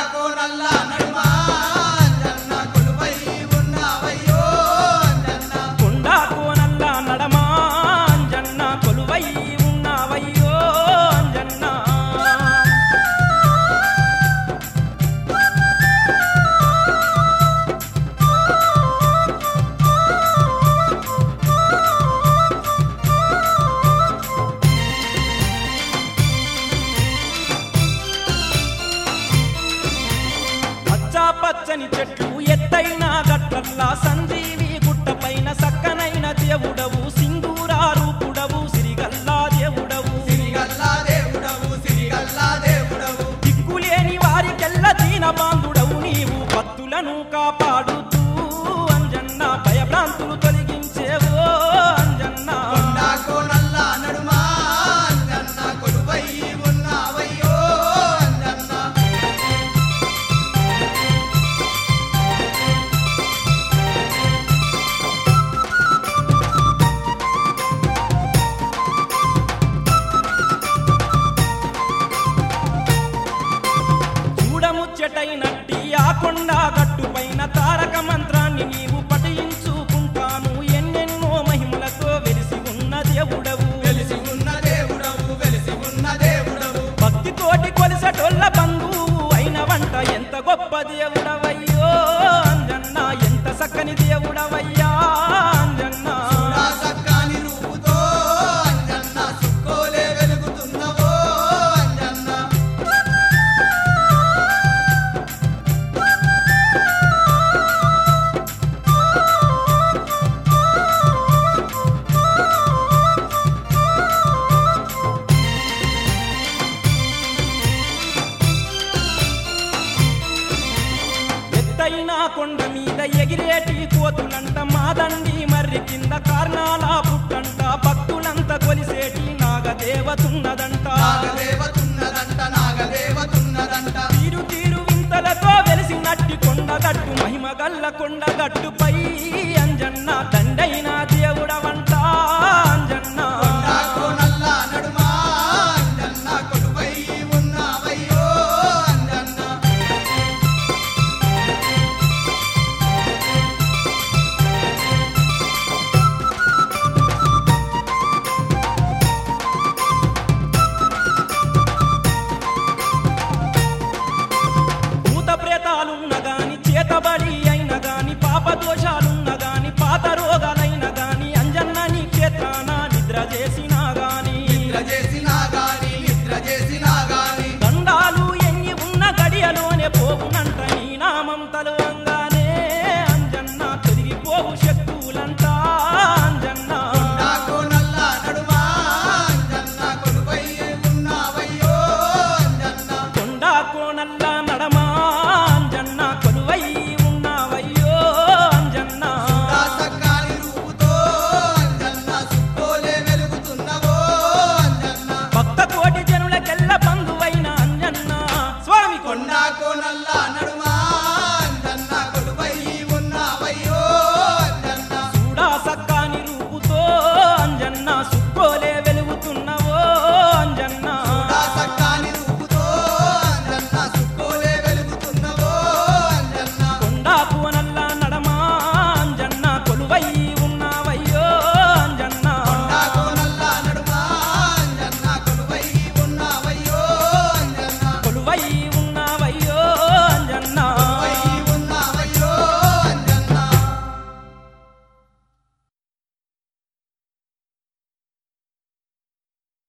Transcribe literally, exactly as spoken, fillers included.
కోనల్ల నడుమా అంజన్న కొలువై ఉన్నావయ్యో అంజన్న కొండా కోనల్ల నడమా అంజన్న కొలువై ఉన్నావయ్యో అంజన్న పచ్చని చెట్లు ఎత్తైన గట్లల్లా సంజీవి గుట్టపైన సక్కనైన దేవుడవు సింధూరా రూపుడవు సిరిగల్లా దేవుడవు సిరిగల్లా దేవుడవు సిరిగల్లా దేవుడవు దిక్కులేని వారికెల్ల దీన బాంధుడవు నీవు భక్తులను కాపాడుతూ అంజన్న భయభ్రాంతులు తొలగించేవో అంజన్న కొండా కోనల్ల నడుమా అంజన్న కొలువై ఉన్నావయ్యో అంజన్న చూడముచ్చటైనట్టి ఆ కొండ గట్టుపైన తారక మంత్రాన్ని నీవు పఠించుకుంటాను ఎన్నెన్నో మహిమలతో వెలిసి ఉన్న దేవుడవు వెలిసి ఉన్న దేవుడవు వెలిసి ఉన్న దేవుడవు భక్తితోటి కొలిసటొల్ల బంధువు అయిన వంట ఎంత గొప్ప దేవుడవయ్యో అంజన్న ఎంత చక్కని దేవుడవయ్యా అంజన్న చూడా సక్కాని రూపుతో అంజన్న సుక్కోలే వెలుగుతున్నవో అంజన్న ఎత్తైన కొండ మీద ఎగిరేటి కోతులంట మాదండి మర్రి కింద కార్నాల పుట్టంట భక్తులంత కొలిసేటి నాగదేవతున్నదంట నాగదేవతున్నదంట నాగదేవతున్నదంట తీరు తీరు వింతలతో వెలిసినట్టి కొండగట్టు మహిమ గల్ల కొండగట్టుపై అంజన్న దండైన దేవుడవంట అంజన్న కొండా కోనల్ల నడుమా అంజన్న కొలువై ఉన్నావయ్యో అంజన్న భూత ప్రేతాలున్న గాని చేతబడి అయిన గాని పాప దోషాలున్న గాని పాత రోగాలైన గాని అంజన్న నీ క్షేత్రాన నిద్ర చేసినా గాని నిద్ర చేసినా గాని నిద్ర చేసినా గాని దండాలు ఎన్ని ఉన్న గడియలోనే పోవునంట నీ నామం తలో